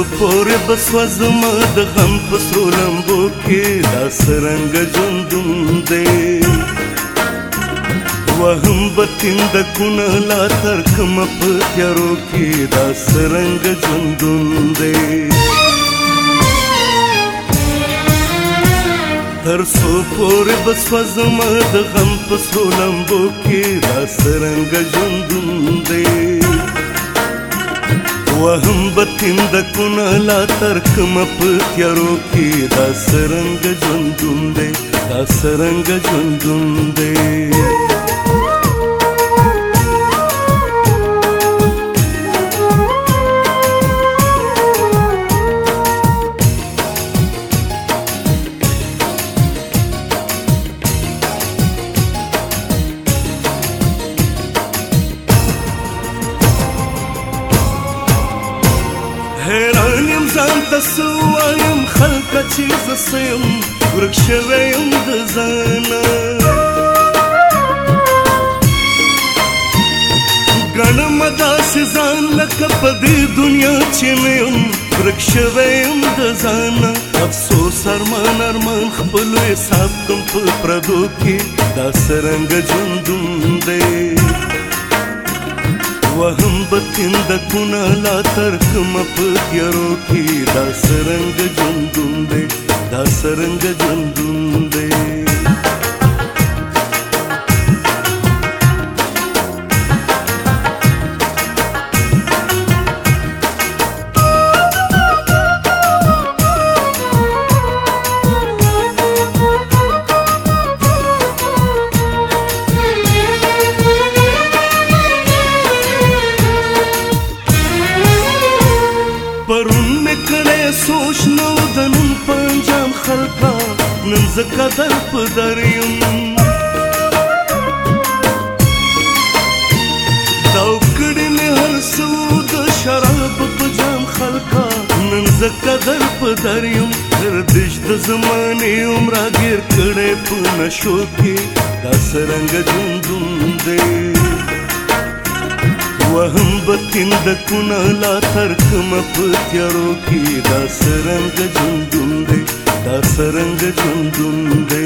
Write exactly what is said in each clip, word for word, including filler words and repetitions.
پورې بسوځم د غم په سرو لمبو کې دا څرنګه ژوندون دی وهم به تندکونه لا ترکم په تیارو کې دا څرنګه ژوندون دی تر څو پورې بسوځم د غم په سرو لمبو کې دا څرنګه ژوندون دی وهم به تندکونه لا ترکم په تیارو کې دا څرنګه ژوندون دی دا څرنګه ژوندون دی حیران یم ځان ته څه ووایم خلکه چې زه څه یم ورک شوی یم د ځانه ګڼمه داسې ځان لکه په دې دنیا چې مې یم ورک شوی یم د ځانه افسوس ارمان ارمان خپلو حساب کم په پردو کې دا څرنګه ژوندون دی وهم به تندکونه لا ترکم په تیارو کې دا څرنګه ژوندون دی دا څرنګه ژوندون دی پرون مې کړی سوچ نو د نن په انجام خلکه نن زه قدر په در یم دا وکړې مې هر څه د شراب په جام خلکه نن زه قدر په در یم گردش د زمانې یم راګیر کړی په نشو کې دا څرنګه ژوندون دی وهم به تندکونه لا ترکم په تیارو کې دا څرنګه ژوندون دی دا څرنګه ژوندون دی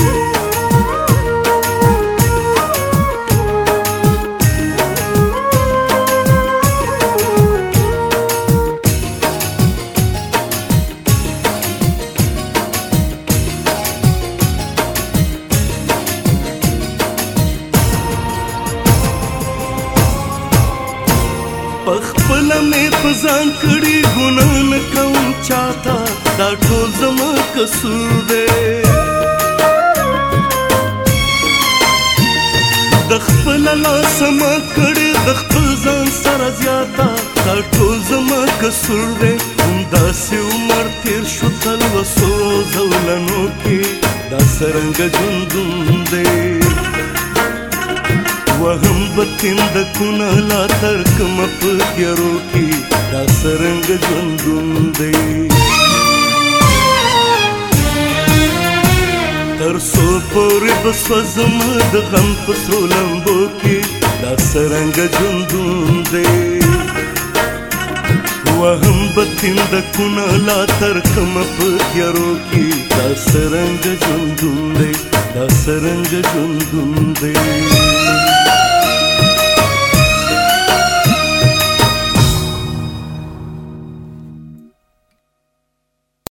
پخپله مې په ځان کړي ګناه نه کوم چاته دا ټول زما قصور دی د خپله لاسه ما کړي د خپل ځان سره زیاته دا ټول زما قصور دی همداسې عمر تېر شو تلوسو زولنو کې دا څرنګه ژوندون دی وهم به تندکونه لا ترکم په تیارو کې دا څرنګه ژوندون دی تر څو پورې بسوځم د غم په سرو لمبو کې دا څرنګه ژوندون دی وهم به تندکونه لا ترکم په تیارو کې دا څرنګه ژوندون دی دا څرنګه ژوندون دی